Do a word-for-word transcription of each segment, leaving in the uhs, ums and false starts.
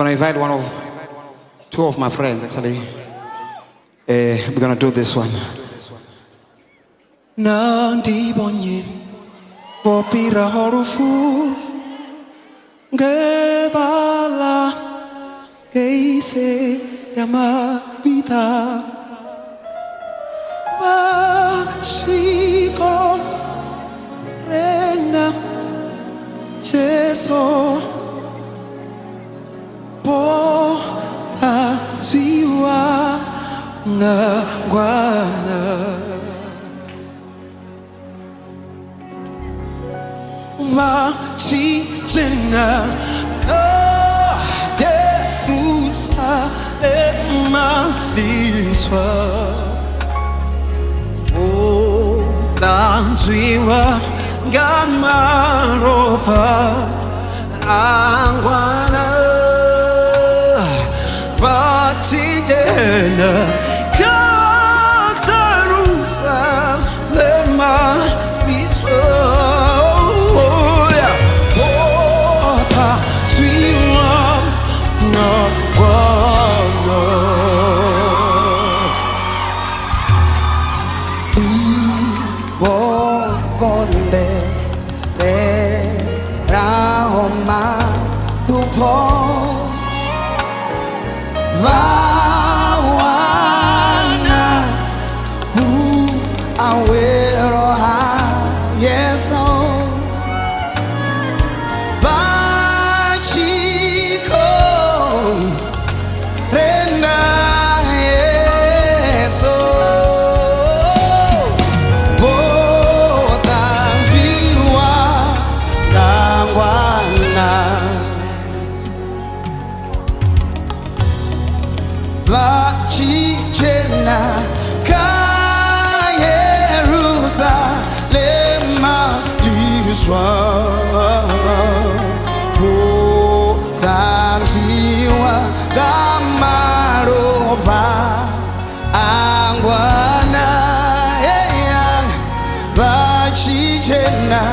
gonna invite one of, two of my friends actually. Uh, we're gonna do this one. Nandi bonye, popira horufu, gebala, keise yamabita, bashiko, rena, cheso. Pota jiwa ngwana va chi jena ka derusa ema liswa o dan jiwa ngamaropa angwana Batidena Katarusa Lema Mitroya Ota Tiwa Nagwana Iwokonde Rahoma Tupo Vawana bu awero ha yeso bachiko rena yeso botanziwa ngangwana Vachijena Kayerusa Lema Liswa Botanziwa Gamarova Angwana Vachijena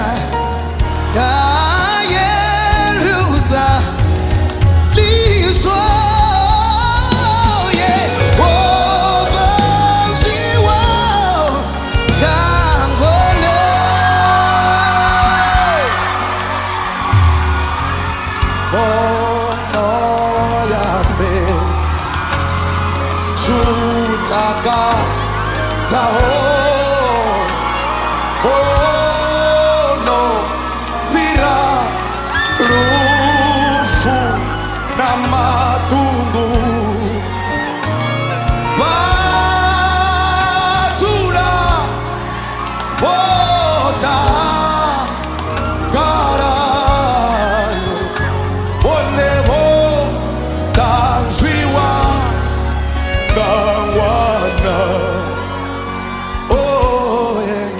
Kayerusa Liswa Tutaka Taho Oh no Fira Rufu Namatungu Batura Bota Garayo Olevo Tanzwiwa Gangwana Oh yeah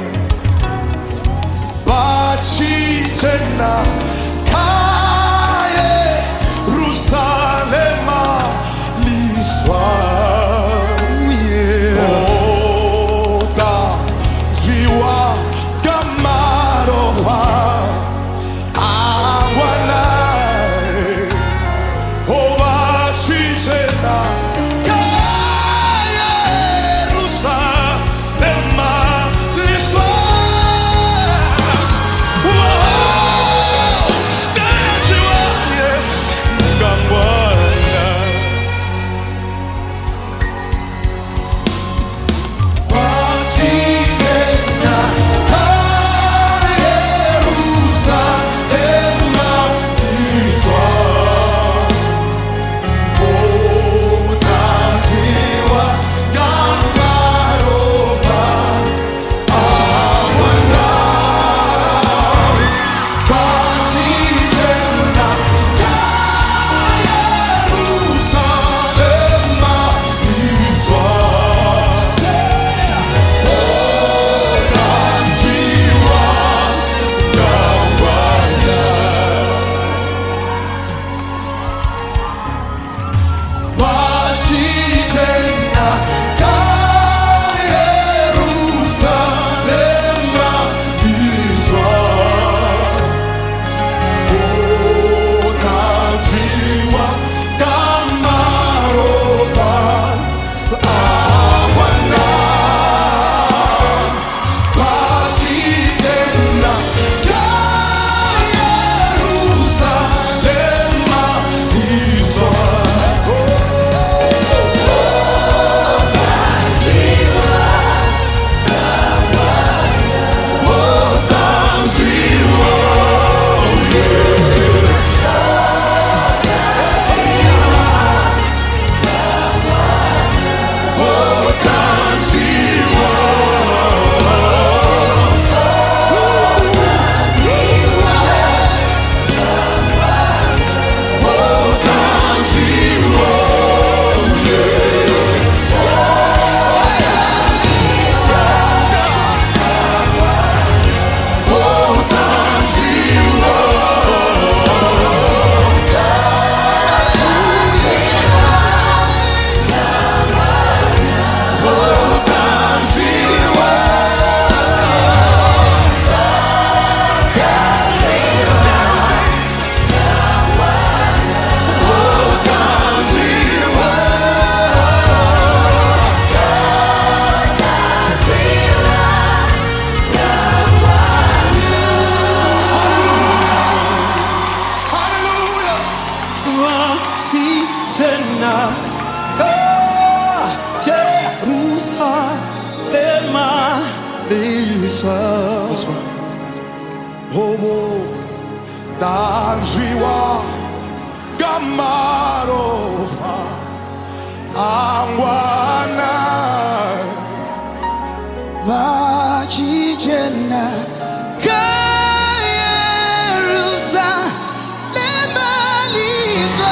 Bachitena Kaye Rusalema si tena ah, Jerusalem Lisa Hobo Danziwa Gamarofa Angwana Vachijena Jerusalem Lisa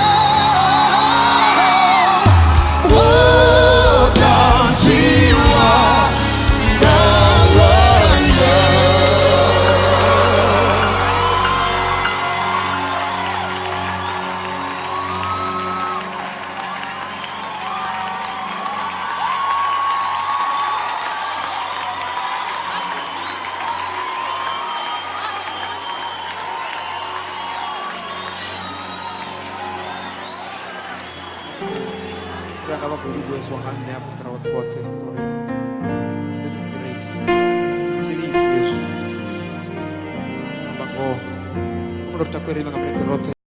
Oh Danziwa Kama kulibu Yesu wahane hapo kana watu wote Korea. This is grace. Chini it's grace. Ambako, kuna tutakwenda kama rote.